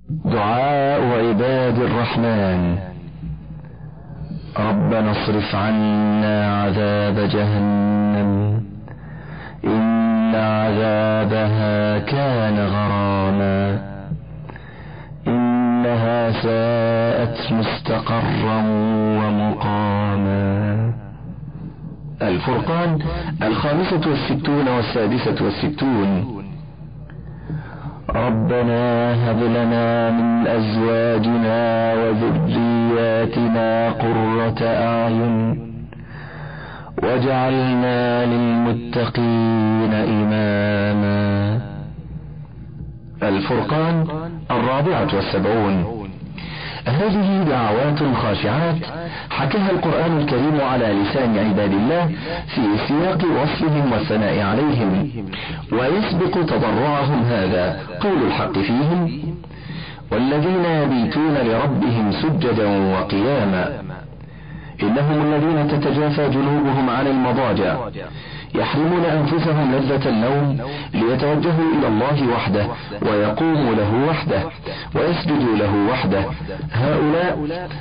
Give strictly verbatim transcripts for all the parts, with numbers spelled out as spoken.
دعاء عباد الرحمن. ربنا اصرف عنا عذاب جهنم إن عذابها كان غراما إنها ساءت مستقرا ومقاما. الفرقان الخامسة والستون والسادسة والستون. ربنا هب لنا من أزواجنا وذرياتنا قرة أعين واجعلنا للمتقين إماما. الفرقان الرابعة والسبعون. هذه دعوات خاشعات حكاها القرآن الكريم على لسان عباد الله في سياق وصفهم والثناء عليهم، ويسبق تضرعهم هذا قول الحق فيهم: والذين يبيتون لربهم سجدا وقياما إنهم الذين تتجافى جنوبهم عن المضاجع يحرمون أنفسهم لذة النوم ليتوجهوا إلى الله وحده ويقوموا له وحده ويسجدوا له وحده. هؤلاء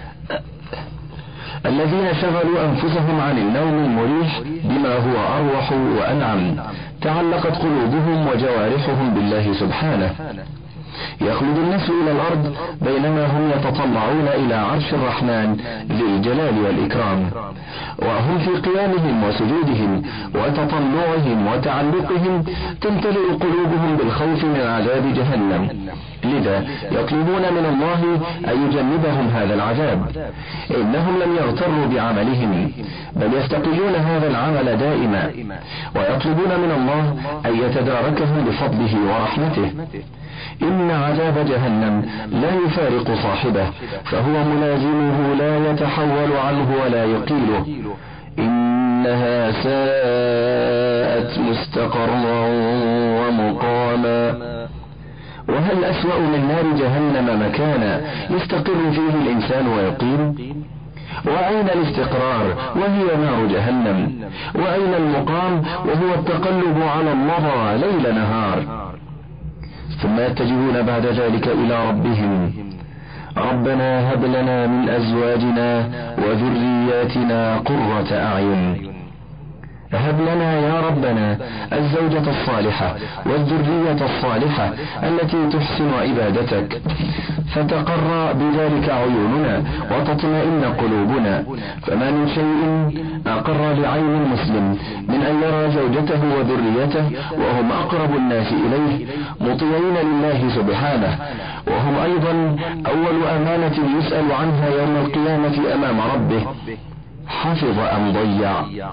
الذين شغلوا أنفسهم عن النوم المريح بما هو أروح وأنعم تعلقت قلوبهم وجوارحهم بالله سبحانه. يخلد الناس إلى الأرض بينما هم يتطلعون إلى عرش الرحمن ذي الجلال والإكرام، وهم في قيامهم وسجودهم وتطلعهم وتعلقهم تمتلئ قلوبهم بالخوف من عذاب جهنم، لذا يطلبون من الله أن يجنبهم هذا العذاب. إنهم لم يغتروا بعملهم بل يستقلون هذا العمل دائما، ويطلبون من الله أن يتداركهم بفضله ورحمته. إن عذاب جهنم لا يفارق صاحبه فهو ملازمه لا يتحول عنه ولا يقيله. إنها ساءت مستقرا ومقاما. وهل أسوأ من نار جهنم مكانا يستقر فيه الإنسان ويقيم؟ وأين الاستقرار وهي نار جهنم؟ وأين المقام وهو التقلب على المضى ليل نهار؟ ثم يتجهون بعد ذلك إلى ربهم: ربنا هب لنا من أزواجنا وذرياتنا قرة أعين. هب لنا يا ربنا الزوجة الصالحة والذرية الصالحة التي تحسن عبادتك فتقر بذلك عيوننا وتطمئن قلوبنا. فما من شيء أقر لعين المسلم من أن يرى زوجته وذريته وهم أقرب الناس إليه مطيعين لله سبحانه، وهم أيضا أول أمانة يسأل عنها يوم القيامة أمام ربه: حفظ أم ضيع؟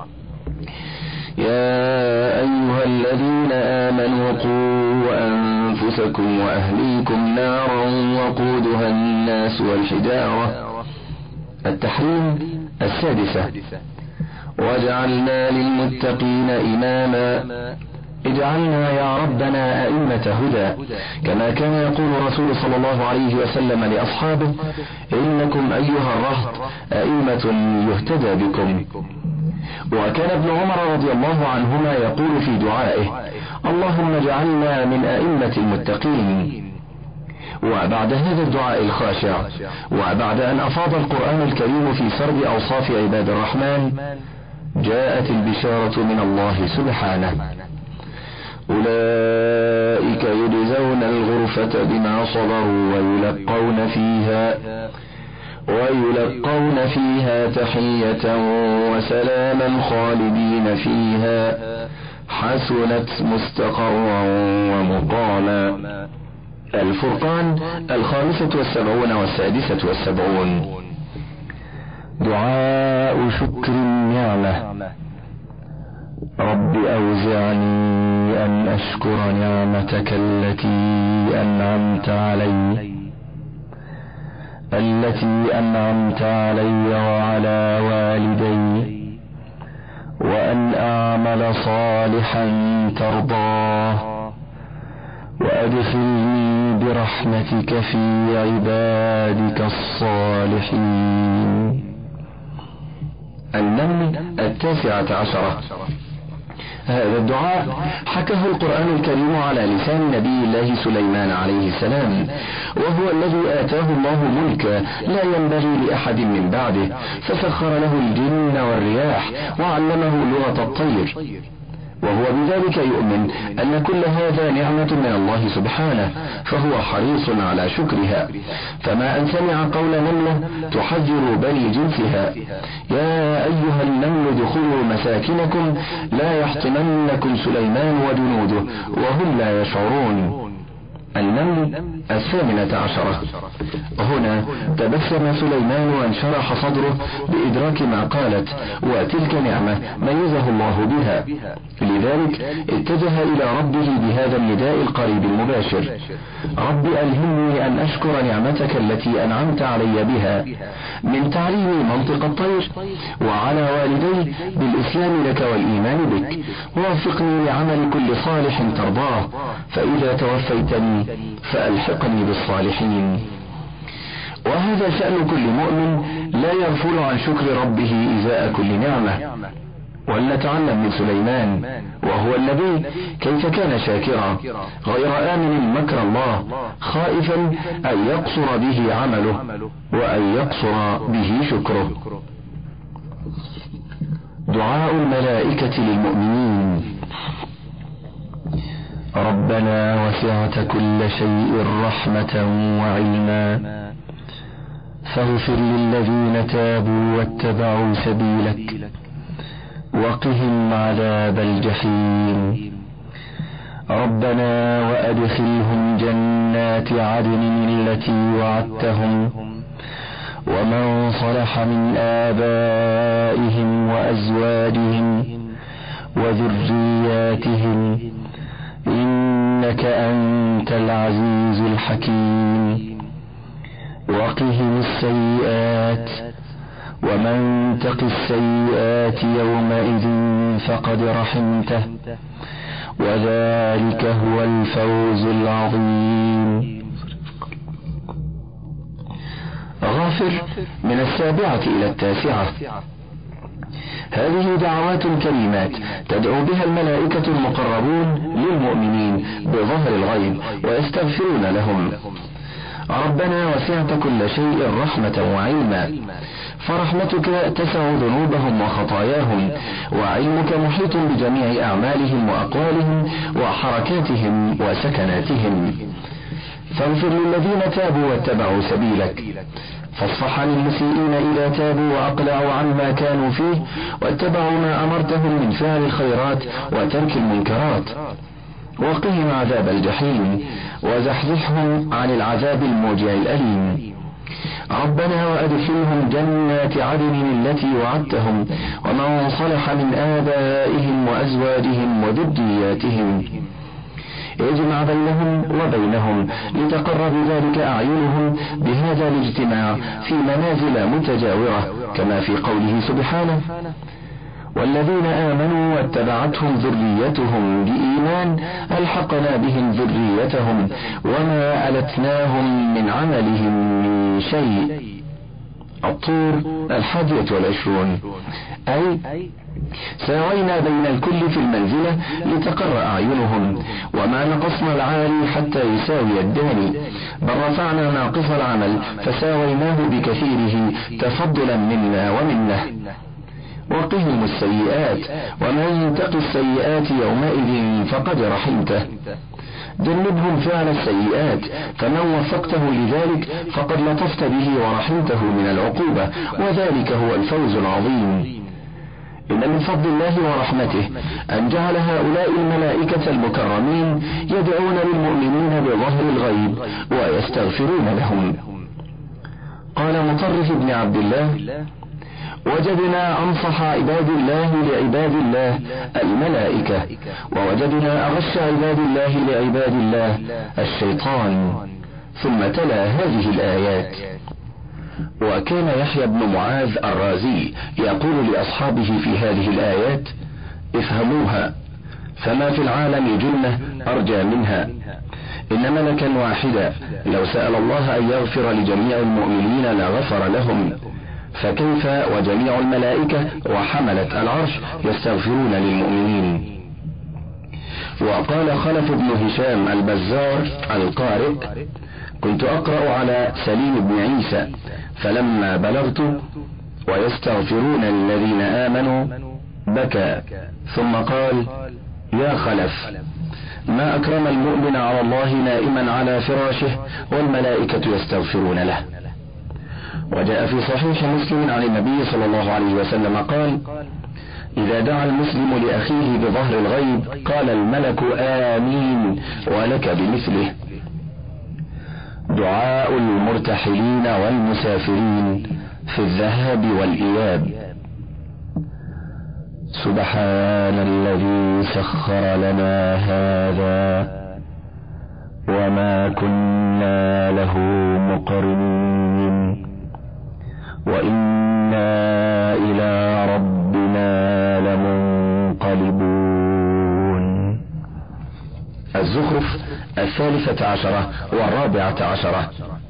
يا أيها الذين آمنوا قوا أنفسكم وأهليكم نارا وقودها الناس والحجارة. التحريم السادسة. وجعلنا للمتقين إماما. اجعلنا يا ربنا أئمة هدى، كما كان يقول رسول صلى الله عليه وسلم لأصحابه: إنكم أيها الرهط أئمة يهتدى بكم. وكان ابن عمر رضي الله عنهما يقول في دعائه: اللهم اجعلنا من أئمة المتقين. وبعد هذا الدعاء الخاشع وبعد أن أفاض القرآن الكريم في سرد أوصاف عباد الرحمن جاءت البشارة من الله سبحانه: أولئك يجزون الغرفة بما صبروا ويلقون فيها ويلقون فيها تحية وسلاما خالدين فيها حسنت مستقرا ومقاما. الفرقان الخامسة والسبعون والسادسة والسبعون. دعاء شكر النعمة. رب أوزعني أن أشكر نعمتك التي أنعمت علي التي أنعمت علي وعلى والدي وأن أعمل صالحا ترضاه وأدخلني برحمتك في عبادك الصالحين. النمل التاسعة عشرة. هذا الدعاء حكاه القرآن الكريم على لسان نبي الله سليمان عليه السلام، وهو الذي آتاه الله ملكا لا ينبغي لأحد من بعده، فسخر له الجن والرياح وعلمه لغة الطير، وهو بذلك يؤمن أن كل هذا نعمة من الله سبحانه، فهو حريص على شكرها. فما أن سمع قول نملة تحذر بني جنسها: يا أيها النمل ادخلوا مساكنكم لا يحطمنكم سليمان وجنوده وهم لا يشعرون. النمل الثامنة عشرة. هنا تبسم سليمان وانشرح صدره بإدراك ما قالت، وتلك نعمة ميزه الله بها، لذلك اتجه إلى ربه بهذا النداء القريب المباشر: رب ألهمني أن أشكر نعمتك التي أنعمت علي بها من تعليم منطق الطير، وعلى والدي بالإسلام لك والإيمان بك، ووفقني لعمل كل صالح ترضاه، فإذا توفيتني فألحقني بالصالحين. وهذا شأن كل مؤمن لا يغفل عن شكر ربه إزاء كل نعمة. ولنتعلم من سليمان وهو النبي كيف كان شاكرا غير آمن مكر الله، خائفا أن يقصر به عمله وأن يقصر به شكره. دعاء الملائكة للمؤمنين: ربنا وسعت كل شيء رحمة وعلما فاغفر للذين تابوا واتبعوا سبيلك وقهم عذاب الجحيم. ربنا وأدخلهم جنات عدن التي وعدتهم ومن صلح من آبائهم وأزواجهم وذرياتهم إنك أنت العزيز الحكيم. وقهم السيئات ومن تق السيئات يومئذ فقد رحمته وذلك هو الفوز العظيم. غافر من السابعة إلى التاسعة. هذه دعوات كريمات تدعو بها الملائكة المقربون للمؤمنين بظهر الغيب ويستغفرون لهم: ربنا وسعت كل شيء رحمة وعلما، فرحمتك تسع ذنوبهم وخطاياهم، وعلمك محيط بجميع أعمالهم وأقوالهم وحركاتهم وسكناتهم. فاغفر للذين تابوا واتبعوا سبيلك، فاصفح عن المسيئين إذا تابوا وأقلعوا عما كانوا فيه واتبعوا ما أمرتهم من فعل الخيرات وترك المنكرات. وقهم عذاب الجحيم وزحزحهم عن العذاب الموجع الأليم. ربنا وأدخلهم جنات عدن التي وعدتهم ومن صلح من آبائهم وأزواجهم وذرياتهم. اجمع بينهم وبينهم لتقر بذلك أعينهم بهذا الاجتماع في منازل متجاورة، كما في قوله سبحانه: والذين آمنوا واتبعتهم ذريتهم بإيمان ألحقنا بهم ذريتهم وما ألتناهم من عملهم من شيء. الطور الحادية والعشرون. أي ساوينا بين الكل في المنزلة لتقر أعينهم، وما نقصنا العالي حتى يساوي الداني، بل رفعنا ناقص العمل فساويناه بكثيره تفضلا منا ومنه. وقهم السيئات ومن يتق السيئات يومئذ فقد رحمته. جنبهم فعل السيئات، فمن وفقته لذلك فقد لطفت به ورحمته من العقوبة، وذلك هو الفوز العظيم. إن من فضل الله ورحمته أن جعل هؤلاء الملائكة المكرمين يدعون للمؤمنين بظهر الغيب ويستغفرون لهم. قال مطرف بن عبد الله: وجدنا أنصح عباد الله لعباد الله الملائكة، ووجدنا أغش عباد الله لعباد الله الشيطان. ثم تلا هذه الآيات: وكان يحيى بن معاذ الرازي يقول لأصحابه في هذه الآيات: افهموها، فما في العالم جنة أرجى منها. إن ملكا واحدا لو سأل الله أن يغفر لجميع المؤمنين لغفر لهم، فكيف وجميع الملائكة وحملة العرش يستغفرون للمؤمنين؟ وقال خلف بن هشام البزار القارئ: كنت أقرأ على سليم بن عيسى فلما بلغت ويستغفرون للذين آمنوا بكى، ثم قال: يا خلف، ما أكرم المؤمن على الله نائما على فراشه والملائكة يستغفرون له. وجاء في صحيح مسلم عن النبي صلى الله عليه وسلم قال: إذا دعا المسلم لأخيه بظهر الغيب قال الملك آمين ولك بمثله. دعاء المرتحلين والمسافرين في الذهاب والإياب: سبحان الذي سخر لنا هذا وما كنا له مقرنين وإنا إلى ربنا لمنقلبون. الزخرف الثالثة عشرة والرابعة عشرة.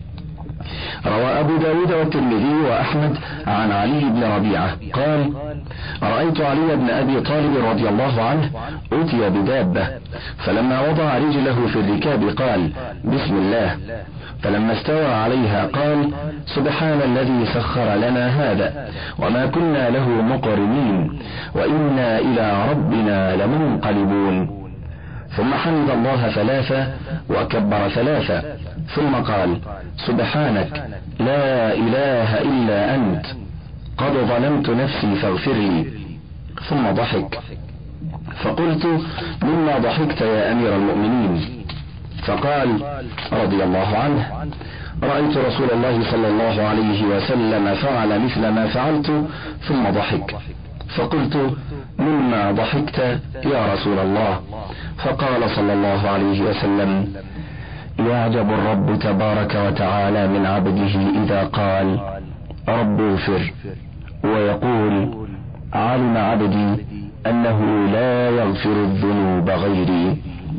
روى أبو داود والترمذي وأحمد عن علي بن ربيعة قال: رأيت علي بن أبي طالب رضي الله عنه أتي بدابة، فلما وضع رجله في الركاب قال: بسم الله، فلما استوى عليها قال: سبحان الذي سخر لنا هذا وما كنا له مقرنين وإنا إلى ربنا لمنقلبون. ثم حمد الله ثلاثة وكبر ثلاثة، ثم قال: سبحانك لا إله إلا أنت قد ظلمت نفسي فاغفر لي. ثم ضحك، فقلت: مما ضحكت يا أمير المؤمنين؟ فقال رضي الله عنه: رأيت رسول الله صلى الله عليه وسلم فعل مثل ما فعلت. ثم ضحك، فقلت: مما ضحكت يا رسول الله؟ فقال صلى الله عليه وسلم: يعجب الرب تبارك وتعالى من عبده إذا قال رب اغفر، ويقول علم عبدي أنه لا يغفر الذنوب غيري.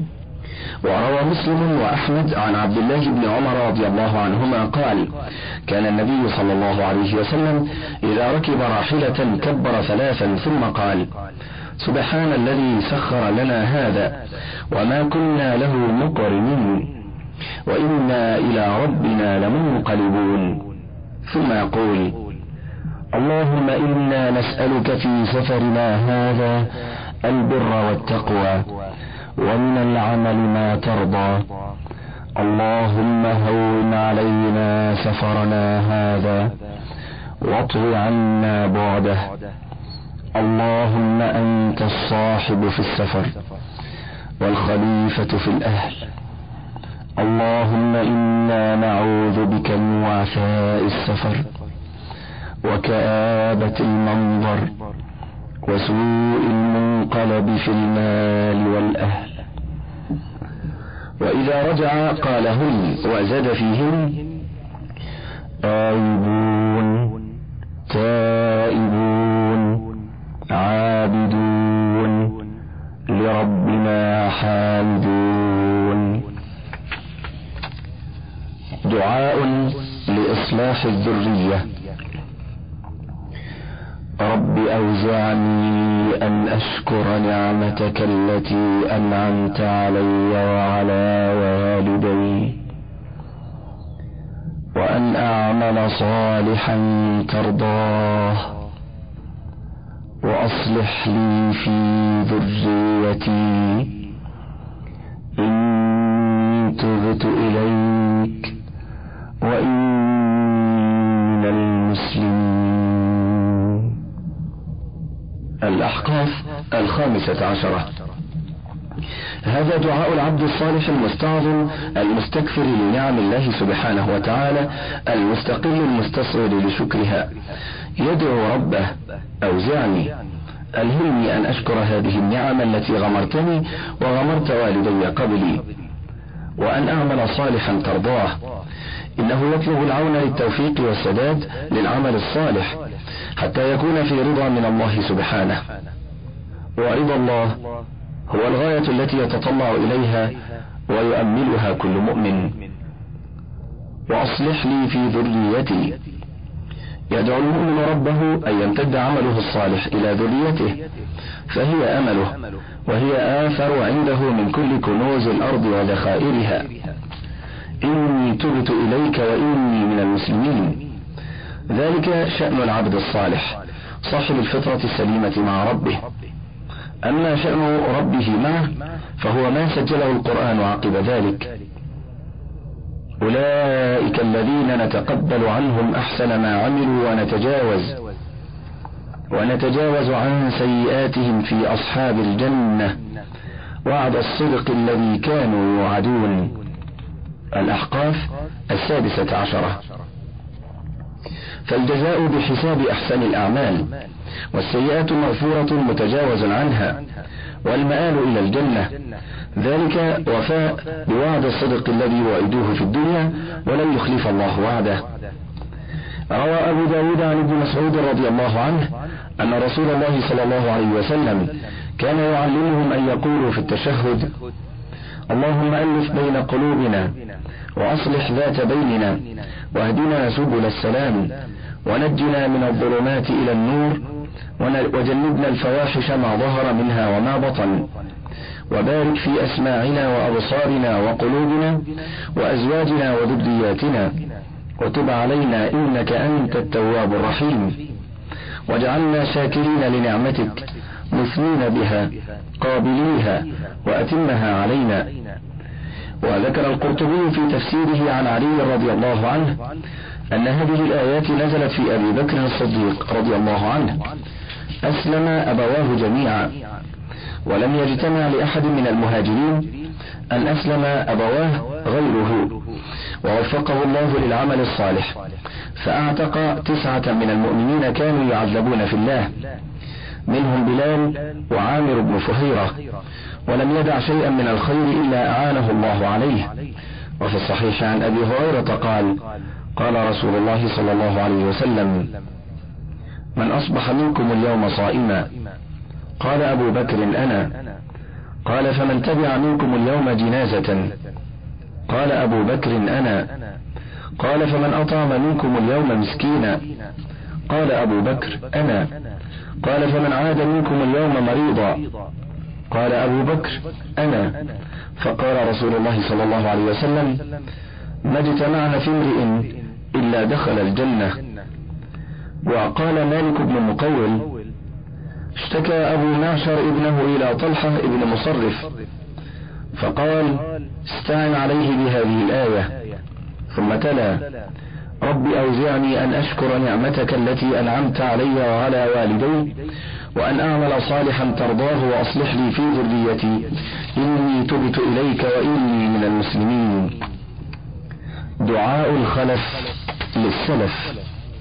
وروى مسلم وأحمد عن عبد الله بن عمر رضي الله عنهما قال: كان النبي صلى الله عليه وسلم إذا ركب راحلة كبر ثلاثا ثم قال: سبحان الذي سخر لنا هذا وما كنا له مقرنين وإنا إلى ربنا لمنقلبون. ثم يقول: اللهم إنا نسألك في سفرنا هذا البر والتقوى ومن العمل ما ترضى. اللهم هون علينا سفرنا هذا واطوي عنا بعده. اللهم أنت الصاحب في السفر والخليفة في الأهل. اللهم إنا نعوذ بك من وعثاء السفر وكآبة المنظر وسوء المنقلب في المال والأهل. وإذا رجع قالهن وزاد فيهن: آيبون تائبون عابدون لربنا حامدون. دعاء لإصلاح الذرية: رب أوزعني أن أشكر نعمتك التي أنعمت علي وعلى والدي وأن أعمل صالحا ترضاه وأصلح لي في ذريتي إني تبت إليك وإني من المسلمين. الأحقاف الخامسة عشرة. هذا دعاء العبد الصالح المستعظم المستكثر لنعم الله سبحانه وتعالى المستقل المستصغر لشكرها، يدعو ربه: أوزعني، ألهمني أن أشكر هذه النعم التي غمرتني وغمرت والدي قبلي، وأن أعمل صالحا ترضاه. إنه يطلب العون للتوفيق والسداد للعمل الصالح حتى يكون في رضا من الله سبحانه، ورضا الله هو الغاية التي يتطلع إليها ويؤملها كل مؤمن. وأصلح لي في ذريتي، يدعو المؤمن ربه أن يمتد عمله الصالح إلى ذريته، فهي أمله وهي آثر عنده من كل كنوز الأرض وذخائرها. إني تبت إليك وإني من المسلمين. ذلك شأن العبد الصالح صاحب الفطرة السليمة مع ربه. أما شأن ربه معه فهو ما سجله القرآن عقب ذلك: أولئك الذين نتقبل عنهم أحسن ما عملوا ونتجاوز ونتجاوز عن سيئاتهم في أصحاب الجنة وعد الصدق الذي كانوا يوعدون. الأحقاف السادسة عشرة. فالجزاء بحساب أحسن الأعمال، والسيئات مغفورة متجاوز عنها، والمآل إلى الجنة. ذلك وفاء بوعد الصدق الذي وعدوه في الدنيا ولن يخلف الله وعده. روى أبو داود عن ابن مسعود رضي الله عنه أن رسول الله صلى الله عليه وسلم كان يعلمهم أن يقولوا في التشهد: اللهم ألف بين قلوبنا وأصلح ذات بيننا واهدنا سبل السلام ونجنا من الظلمات إلى النور وجنبنا الفواحش ما ظهر منها وما بطن، وبارك في أسماعنا وأبصارنا وقلوبنا وأزواجنا وذرياتنا، وتب علينا إنك أنت التواب الرحيم، واجعلنا شاكرين لنعمتك مثنين بها قابليها وأتمها علينا. وذكر القرطبي في تفسيره عن علي رضي الله عنه أن هذه الآيات نزلت في أبي بكر الصديق رضي الله عنه، أسلم أبواه جميعا، ولم يجتمع لأحد من المهاجرين أن أسلم أبواه غيره، ووفقه الله للعمل الصالح، فأعتق تسعة من المؤمنين كانوا يعذبون في الله، منهم بلال وعامر بن فهيرة، ولم يدع شيئا من الخير إلا أعانه الله عليه. وفي الصحيح عن أبي هريرة قال: قال رسول الله صلى الله عليه وسلم: من أصبح منكم اليوم صائما؟ قال أبو بكر: أنا. قال: فمن تبع منكم اليوم جنازة؟ قال أبو بكر: أنا. قال: فمن أطعم منكم اليوم مسكينا؟ قال أبو بكر: أنا. قال: فمن عاد منكم اليوم مريضا؟ قال أبو بكر: أنا. فقال رسول الله صلى الله عليه وسلم: ما اجتمعنا في امرئ إلا دخل الجنة. وقال مالك بن مقول: اشتكى أبو معشر ابنه إلى طلحة ابن مصرف فقال: استعن عليه بهذه الآية، ثم تلا: رب أوزعني أن أشكر نعمتك التي أنعمت علي وعلى والدي وأن أعمل صالحا ترضاه وأصلح لي في ذريتي إني تبت إليك وإني من المسلمين. دعاء الخلف للسلف: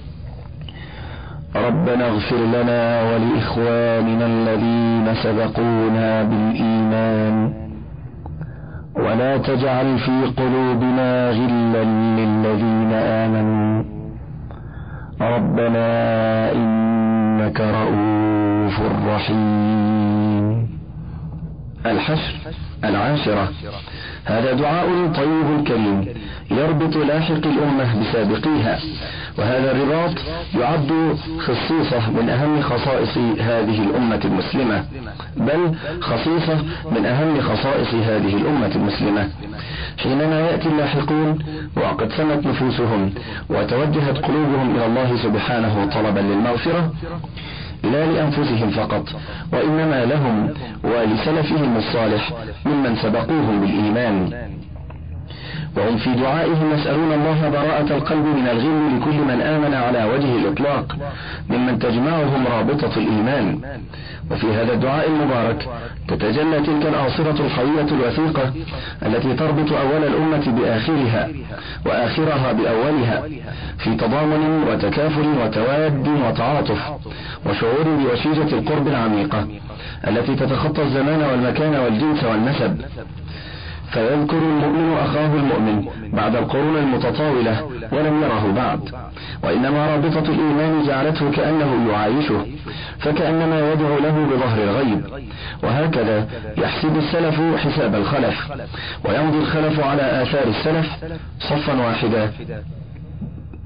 ربنا اغفر لنا ولإخواننا الذين سبقونا بالإيمان ولا تجعل في قلوبنا غلا للذين آمنوا ربنا إنك رؤوف رحيم. الحشر العاشرة. هذا دعاء طيب كريم يربط لاحق الأمة بسابقيها، وهذا الرباط يعد خصيصة من أهم خصائص هذه الأمة المسلمة، بل خصيصة من أهم خصائص هذه الأمة المسلمة. حينما يأتي اللاحقون وقد سمت نفوسهم وتوجهت قلوبهم إلى الله سبحانه طلبا للمغفرة، لا لأنفسهم فقط، وإنما لهم ولسلفهم الصالح ممن سبقوهم بالإيمان، وهم في دعائهم يسألون الله براءة القلب من الغل لكل من آمن على وجه الإطلاق ممن تجمعهم رابطة الإيمان. وفي هذا الدعاء المبارك تتجلى تلك الآصرة الحوية الوثيقة التي تربط أول الأمة بآخرها وآخرها بأولها في تضامن وتكافل وتواد وتعاطف وشعور بوشيجة القرب العميقة التي تتخطى الزمان والمكان والجنس والنسب. فيذكر المؤمن أخاه المؤمن بعد القرون المتطاولة ولم يره بعد، وإنما رابطة الإيمان جعلته كأنه يعايشه، فكأنما يدعو له بظهر الغيب. وهكذا يحسب السلف حساب الخلف، ويمضي الخلف على آثار السلف صفا واحدا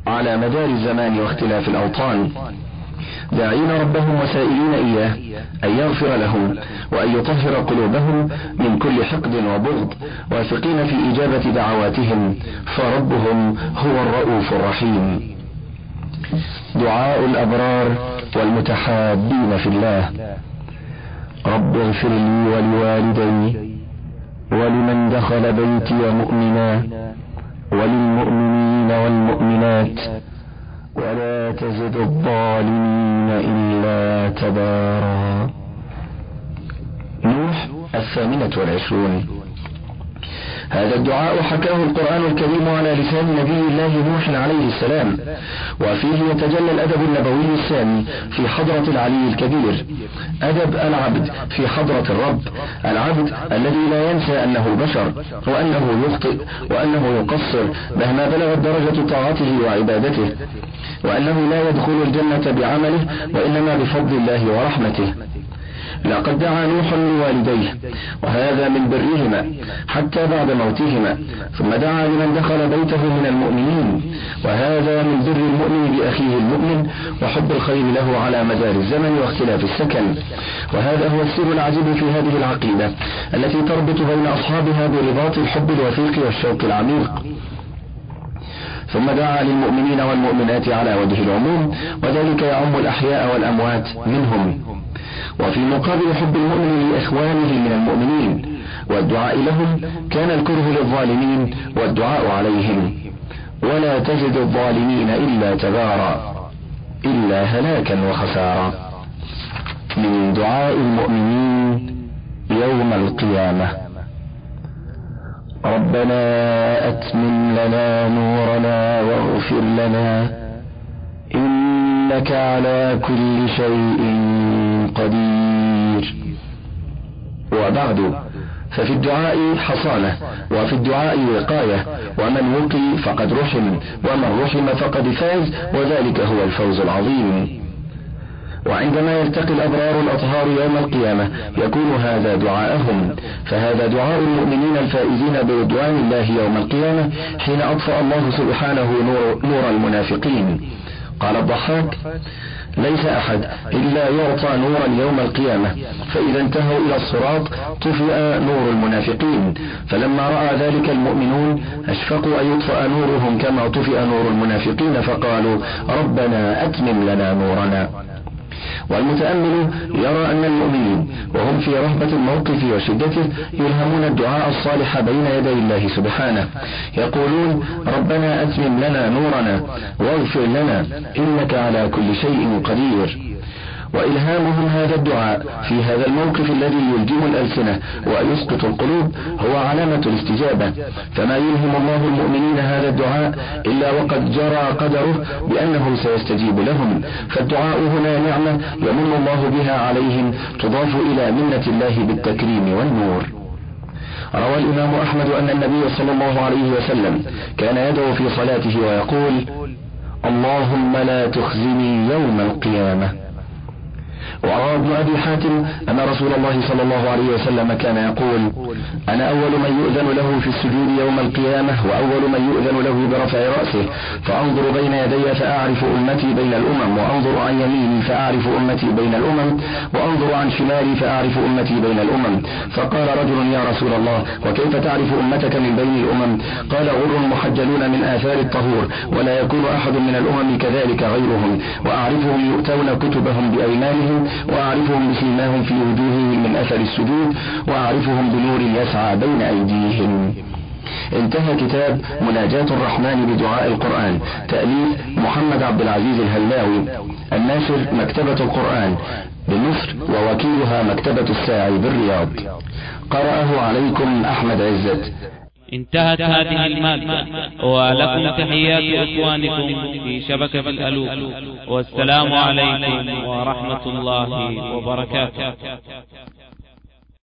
على مدار الزمان واختلاف الأوطان، داعين ربهم وسائلين إياه أن يغفر لهم وأن يطهر قلوبهم من كل حقد وبغض، واثقين في إجابة دعواتهم، فربهم هو الرؤوف الرحيم. دعاء الأبرار والمتحابين في الله: رب اغفر لي ولوالدي ولمن دخل بيتي مؤمنا وللمؤمنين والمؤمنات ولا تزد الظالمين إلا تبارا. نوح الثامنة والعشرون. هذا الدعاء حكاه القرآن الكريم على لسان نبي الله نوح عليه السلام، وفيه يتجلى الأدب النبوي السامي في حضرة العلي الكبير، أدب العبد في حضرة الرب، العبد الذي لا ينسى أنه بشر وأنه يخطئ وأنه يقصر مهما بلغت درجة طاعته وعبادته، وأنه لا يدخل الجنة بعمله وإنما بفضل الله ورحمته. لقد دعا نوح لوالديه، وهذا من برهما حتى بعد موتهما، ثم دعا لمن دخل بيته من المؤمنين، وهذا من بر المؤمن بأخيه المؤمن وحب الخير له على مدار الزمن واختلاف السكن. وهذا هو السر العجيب في هذه العقيدة التي تربط بين أصحابها برباط الحب الوثيق والشوق العميق. ثم دعا للمؤمنين والمؤمنات على وجه العموم، وذلك يعم الأحياء والأموات منهم، وفي مقابل حب المؤمن لإخوانه من المؤمنين والدعاء لهم كان الكره للظالمين والدعاء عليهم: ولا تزد الظالمين إلا تبارا، إلا هلاكا وخسارا. من دعاء المؤمنين يوم القيامة: ربنا أتمم لنا نورنا واغفر لنا إنك على كل شيء قدير. وبعد، ففي الدعاء حصانة، وفي الدعاء وقاية، ومن وقي فقد رحم، ومن رحم فقد فاز، وذلك هو الفوز العظيم. وعندما يلتقي الأبرار الأطهار يوم القيامة يكون هذا دعاءهم، فهذا دعاء المؤمنين الفائزين برضوان الله يوم القيامة حين أطفأ الله سبحانه نور, نور المنافقين. قال الضحاك: ليس أحد إلا يعطى نورا يوم القيامة، فإذا انتهوا إلى الصراط طفئ نور المنافقين، فلما رأى ذلك المؤمنون أشفقوا أن يطفأ نورهم كما طفئ نور المنافقين، فقالوا ربنا أتمم لنا نورنا. والمتأمل يرى أن المؤمنين وهم في رهبة الموقف وشدته يلهمون الدعاء الصالح بين يدي الله سبحانه، يقولون ربنا أتمم لنا نورنا واغفر لنا إنك على كل شيء قدير. وإلهامهم هذا الدعاء في هذا الموقف الذي يلجم الألسنة ويسقط القلوب هو علامة الاستجابة، فما يلهم الله المؤمنين هذا الدعاء إلا وقد جرى قدره بأنه سيستجيب لهم، فالدعاء هنا نعمة يمن الله بها عليهم تضاف إلى منة الله بالتكريم والنور. روى الإمام أحمد أن النبي صلى الله عليه وسلم كان يدعو في صلاته ويقول اللهم لا تخزني يوم القيامة. وروى ابن أبي حاتم أن رسول الله صلى الله عليه وسلم كان يقول أنا أول من يؤذن له في السجود يوم القيامة وأول من يؤذن له برفع رأسه، فأنظر بين يدي فأعرف أمتي بين الأمم، وأنظر عن يميني فأعرف أمتي بين الأمم، وأنظر عن شمالي فأعرف أمتي بين الأمم. فقال رجل يا رسول الله وكيف تعرف أمتك من بين الأمم؟ قال غر محجلون من آثار الطهور، ولا يكون أحد من الأمم كذلك غيرهم، وأعرفهم يؤتون كتبهم بأيمانهم، وأعرفهم بسيماهم في وجوههم من أثر السجود، وأعرفهم بنور يسعى بين أيديهم. انتهى كتاب مناجاة الرحمن بدعاء القرآن، تأليف محمد عبد العزيز الهلاوي، الناشر مكتبة القرآن بمصر، ووكيلها مكتبة الساعي بالرياض. قرأه عليكم أحمد عزت. انتهت هذه المادة، ولكم تحيات إخوانكم في شبكة الألوف، والسلام عليكم ورحمة الله وبركاته.